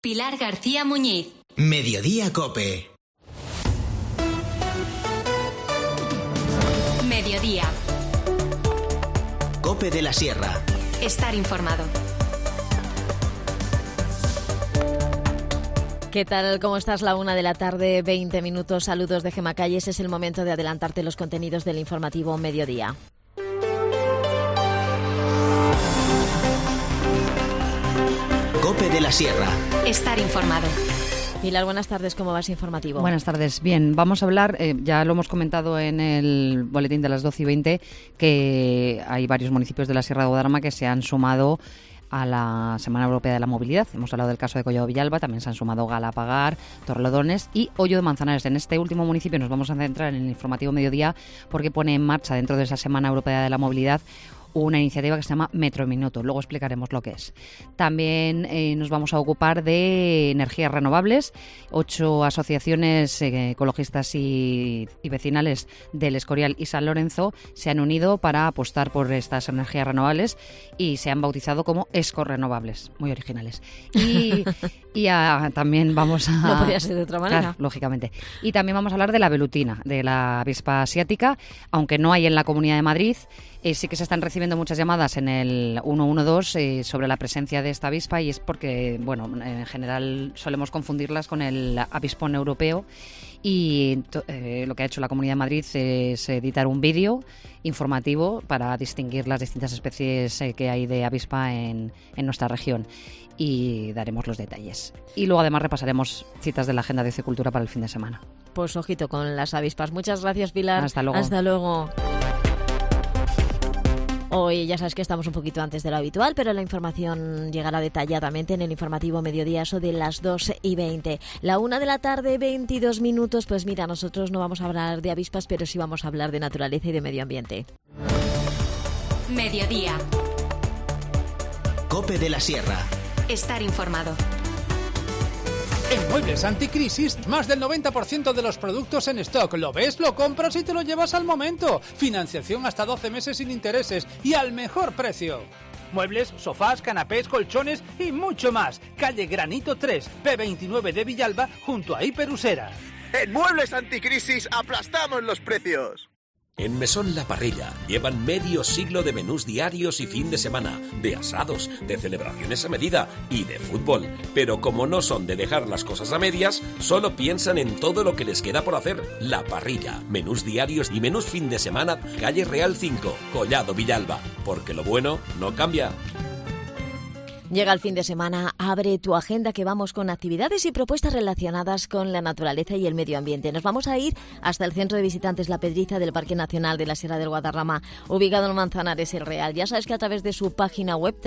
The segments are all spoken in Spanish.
Pilar García Muñiz. Mediodía COPE. Mediodía. COPE de la Sierra. Estar informado. ¿Qué tal? ¿Cómo estás? La 1 de la tarde, 20 minutos. Saludos de Gemma Calles. Es el momento de adelantarte los contenidos del informativo Mediodía. COPE de la Sierra. Estar informado. Pilar, buenas tardes. ¿Cómo vas informativo? Buenas tardes. Bien, vamos a hablar, ya lo hemos comentado en el boletín de las 12:20, que hay varios municipios de la Sierra de Guadarrama que se han sumado a la Semana Europea de la Movilidad. Hemos hablado del caso de Collado Villalba, también se han sumado Galapagar, Torrelodones y Hoyo de Manzanares. En este último municipio nos vamos a centrar en el informativo Mediodía porque pone en marcha dentro de esa Semana Europea de la Movilidad una iniciativa que se llama Metro Minuto. Luego explicaremos lo que es. También nos vamos a ocupar de energías renovables. 8 asociaciones ecologistas y vecinales del Escorial y San Lorenzo se han unido para apostar por estas energías renovables y se han bautizado como Escorrenovables. Muy originales. Y también vamos a... No podía ser de otra manera. Claro, lógicamente. Y también vamos a hablar de la velutina, de la avispa asiática, aunque no hay en la Comunidad de Madrid. Sí que se están recibiendo muchas llamadas en el 112 sobre la presencia de esta avispa, y es porque, bueno, en general solemos confundirlas con el avispón europeo, y lo que ha hecho la Comunidad de Madrid es editar un vídeo informativo para distinguir las distintas especies que hay de avispa en nuestra región, y daremos los detalles. Y luego además repasaremos citas de la agenda de Cultura para el fin de semana. Pues ojito con las avispas. Muchas gracias, Pilar. Hasta luego. Hasta luego. Hoy ya sabes que estamos un poquito antes de lo habitual, pero la información llegará detalladamente en el informativo Mediodía, eso de las 2:20. La 1 de la tarde, 22 minutos. Pues mira, nosotros no vamos a hablar de avispas, pero sí vamos a hablar de naturaleza y de medio ambiente. Mediodía. COPE de la Sierra. Estar informado. En Muebles Anticrisis, más del 90% de los productos en stock. Lo ves, lo compras y te lo llevas al momento. Financiación hasta 12 meses sin intereses y al mejor precio. Muebles, sofás, canapés, colchones y mucho más. Calle Granito 3, P29 de Villalba, junto a Hiperusera. En Muebles Anticrisis aplastamos los precios. En Mesón La Parrilla llevan medio siglo de menús diarios y fin de semana, de asados, de celebraciones a medida y de fútbol. Pero como no son de dejar las cosas a medias, solo piensan en todo lo que les queda por hacer. La Parrilla, menús diarios y menús fin de semana, calle Real 5, Collado Villalba. Porque lo bueno no cambia. Llega el fin de semana, abre tu agenda que vamos con actividades y propuestas relacionadas con la naturaleza y el medio ambiente. Nos vamos a ir hasta el centro de visitantes La Pedriza del Parque Nacional de la Sierra del Guadarrama, ubicado en Manzanares el Real. Ya sabes que a través de su página web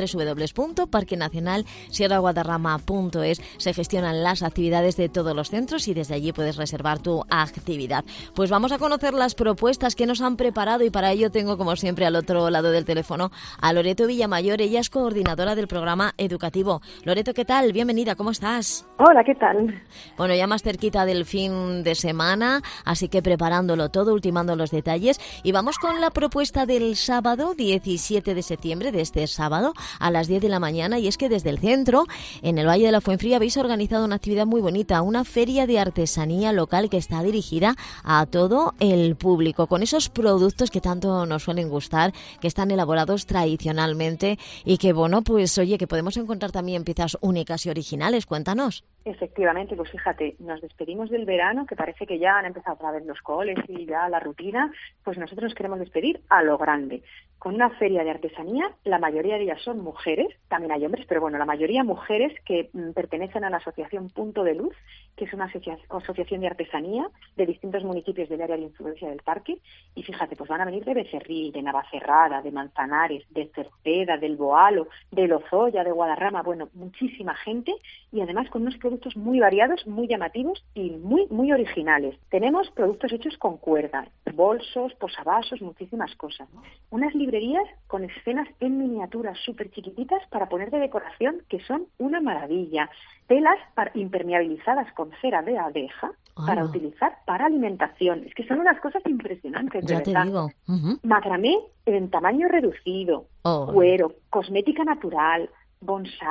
www.parquenacionalsierraguadarrama.es se gestionan las actividades de todos los centros y desde allí puedes reservar tu actividad. Pues vamos a conocer las propuestas que nos han preparado y para ello tengo como siempre al otro lado del teléfono a Loreto Villamayor. Ella es coordinadora del programa educativo. Loreto, ¿qué tal? Bienvenida, ¿cómo estás? Hola, ¿qué tal? Bueno, ya más cerquita del fin de semana, así que preparándolo todo, ultimando los detalles, y vamos con la propuesta del sábado 17 de septiembre, de este sábado, a las 10 de la mañana, y es que desde el centro, en el Valle de la Fuenfría, habéis organizado una actividad muy bonita, una feria de artesanía local que está dirigida a todo el público, con esos productos que tanto nos suelen gustar, que están elaborados tradicionalmente y que, bueno, pues oye, que podemos encontrar también piezas únicas y originales. Cuéntanos. Efectivamente, pues fíjate, nos despedimos del verano, que parece que ya han empezado otra vez los coles y ya la rutina, pues nosotros nos queremos despedir a lo grande, con una feria de artesanía. La mayoría de ellas son mujeres, también hay hombres, pero bueno, la mayoría mujeres que pertenecen a la asociación Punto de Luz, que es una asociación de artesanía de distintos municipios del área de influencia del parque, y fíjate, pues van a venir de Becerril, de Navacerrada, de Manzanares, de Cerceda, del Boalo, de Lozoya, de Guadarrama, bueno, muchísima gente, y además con unos productos muy variados, muy llamativos y muy originales. Tenemos productos hechos con cuerda, bolsos, posavasos, muchísimas cosas, ¿no? Unas librerías con escenas en miniatura súper chiquititas para poner de decoración que son una maravilla. Telas impermeabilizadas con cera de abeja para utilizar para alimentación. Es que son unas cosas impresionantes, de verdad. Ya te digo. Macramé en tamaño reducido, cuero, cosmética natural, bonsáis.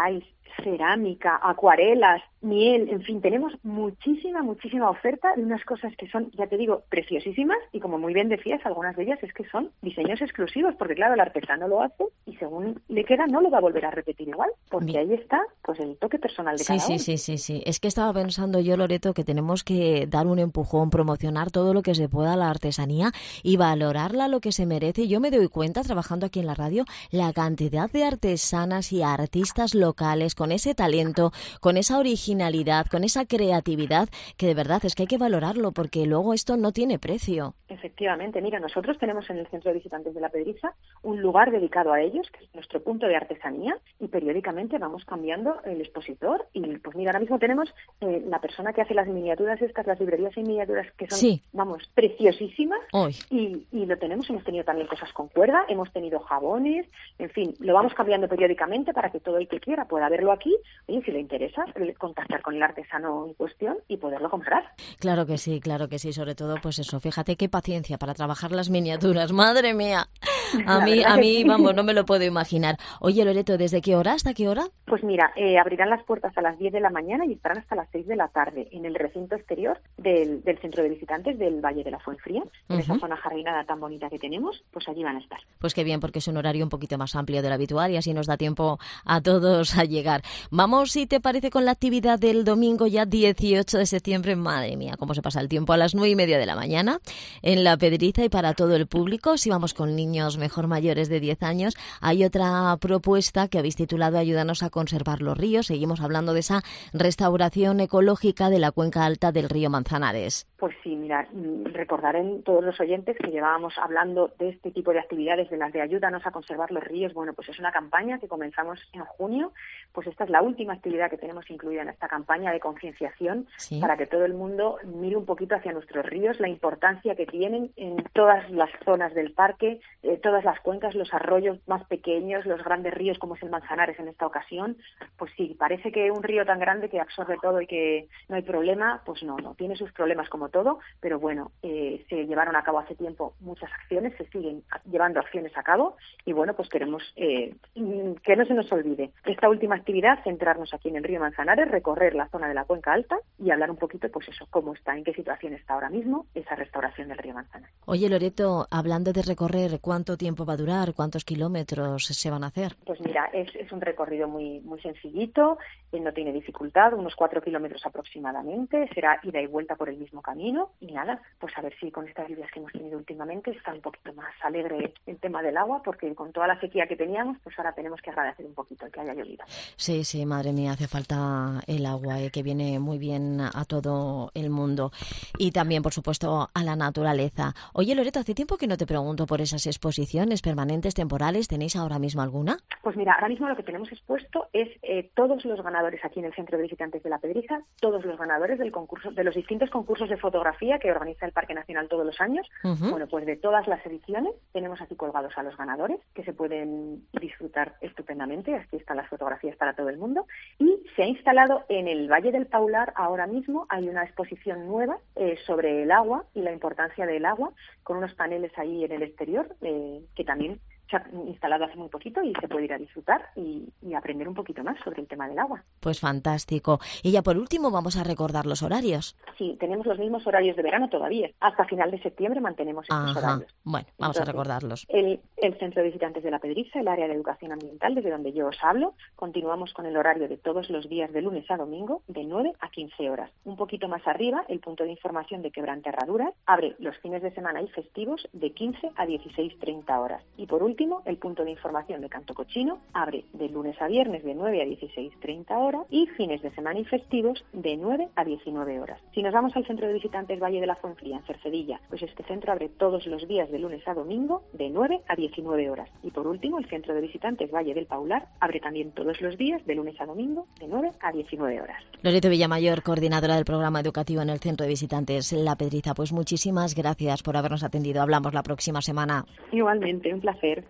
cerámica, acuarelas, miel, en fin, tenemos muchísima oferta de unas cosas que son, ya te digo, preciosísimas y como muy bien decías, algunas de ellas es que son diseños exclusivos, porque claro, el artesano lo hace y según le queda no lo va a volver a repetir igual, porque ahí está pues el toque personal de cada uno. Sí. Es que estaba pensando yo, Loreto, que tenemos que dar un empujón, promocionar todo lo que se pueda a la artesanía y valorarla lo que se merece. Yo me doy cuenta, trabajando aquí en la radio, la cantidad de artesanas y artistas locales con ese talento, con esa originalidad, con esa creatividad, que de verdad es que hay que valorarlo porque luego esto no tiene precio. Efectivamente, mira, nosotros tenemos en el Centro de Visitantes de la Pedriza un lugar dedicado a ellos, que es nuestro punto de artesanía, y periódicamente vamos cambiando el expositor y pues mira, ahora mismo tenemos la persona que hace las miniaturas estas, las librerías en miniaturas que son, vamos, preciosísimas y lo tenemos, hemos tenido también cosas con cuerda, hemos tenido jabones, en fin, lo vamos cambiando periódicamente para que todo el que quiera pueda verlo aquí, oye, si le interesa, contactar con el artesano en cuestión y poderlo comprar. Claro que sí, sobre todo pues eso, fíjate qué paciencia para trabajar las miniaturas, madre mía, a mí, vamos, no me lo puedo imaginar. Oye, Loreto, ¿desde qué hora hasta qué hora? Pues mira, abrirán las puertas a las 10 de la mañana y estarán hasta las 6 de la tarde en el recinto exterior del Centro de Visitantes del Valle de la Fuenfría, en esa zona jardinada tan bonita que tenemos, pues allí van a estar. Pues qué bien, porque es un horario un poquito más amplio del habitual y así nos da tiempo a todos a llegar. Vamos, si te parece, con la actividad del domingo ya 18 de septiembre. Madre mía, cómo se pasa el tiempo, a las 9:30 de la mañana en La Pedriza y para todo el público. Si vamos con niños mejor mayores de 10 años, hay otra propuesta que habéis titulado Ayúdanos a conservar los ríos. Seguimos hablando de esa restauración ecológica de la cuenca alta del río Manzanares. Pues sí, mira, recordar en todos los oyentes que llevábamos hablando de este tipo de actividades, de las de Ayúdanos a conservar los ríos. Bueno, pues es una campaña que comenzamos en junio, pues esta es la última actividad que tenemos incluida en esta campaña de concienciación para que todo el mundo mire un poquito hacia nuestros ríos, la importancia que tienen en todas las zonas del parque, todas las cuencas, los arroyos más pequeños, los grandes ríos como es el Manzanares en esta ocasión. Pues sí, parece que un río tan grande que absorbe todo y que no hay problema, pues no, tiene sus problemas como todo, pero bueno, se llevaron a cabo hace tiempo muchas acciones, se siguen llevando acciones a cabo y bueno, pues queremos que no se nos olvide esta última actividad, centrarnos aquí en el río Manzanares, recorrer la zona de la cuenca alta y hablar un poquito, pues eso, cómo está, en qué situación está ahora mismo esa restauración del río Manzanares. Oye, Loreto, hablando de recorrer, ¿cuánto tiempo va a durar? ¿Cuántos kilómetros se van a hacer? Pues mira, es un recorrido muy sencillito, no tiene dificultad, unos 4 kilómetros aproximadamente, será ida y vuelta por el mismo camino y nada, pues a ver si con estas lluvias que hemos tenido últimamente está un poquito más alegre el tema del agua, porque con toda la sequía que teníamos, pues ahora tenemos que agradecer un poquito el que haya llovido. Sí, madre mía, hace falta el agua, que viene muy bien a todo el mundo y también, por supuesto, a la naturaleza. Oye, Loreto, hace tiempo que no te pregunto por esas exposiciones permanentes, temporales, ¿tenéis ahora mismo alguna? Pues mira, ahora mismo lo que tenemos expuesto es todos los ganadores aquí en el Centro de Visitantes de la Pedriza, todos los ganadores del concurso, de los distintos concursos de fotografía que organiza el Parque Nacional todos los años. Bueno, pues de todas las ediciones tenemos aquí colgados a los ganadores que se pueden disfrutar estupendamente. Aquí están las fotografías para todo el mundo y se ha instalado en el Valle del Paular ahora mismo, hay una exposición nueva sobre el agua y la importancia del agua con unos paneles ahí en el exterior que también se ha instalado hace muy poquito y se puede ir a disfrutar y aprender un poquito más sobre el tema del agua. Pues fantástico. Y ya por último vamos a recordar los horarios. Sí, tenemos los mismos horarios de verano todavía. Hasta final de septiembre mantenemos estos horarios. Bueno, vamos a recordarlos. El Centro de Visitantes de la Pedriza, el área de educación ambiental, desde donde yo os hablo, continuamos con el horario de todos los días de lunes a domingo de 9 a 15 horas. Un poquito más arriba, el punto de información de Quebranta Herraduras abre los fines de semana y festivos de 15 a 16:30 horas. Y por último, el punto de información de Canto Cochino abre de lunes a viernes de 9 a 16:30 horas y fines de semana y festivos de 9 a 19 horas. Si nos vamos al Centro de Visitantes Valle de la Fuenfría, en Cercedilla, pues este centro abre todos los días de lunes a domingo de 9 a 19 horas. Y por último, el Centro de Visitantes Valle del Paular abre también todos los días de lunes a domingo de 9 a 19 horas. Loreto Villamayor, coordinadora del programa educativo en el Centro de Visitantes La Pedriza, pues muchísimas gracias por habernos atendido. Hablamos la próxima semana. Igualmente, un placer.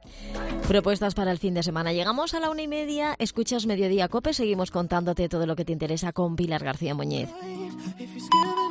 Propuestas para el fin de semana. Llegamos a la 1:30, escuchas Mediodía COPE, seguimos contándote todo lo que te interesa con Pilar García Muñiz.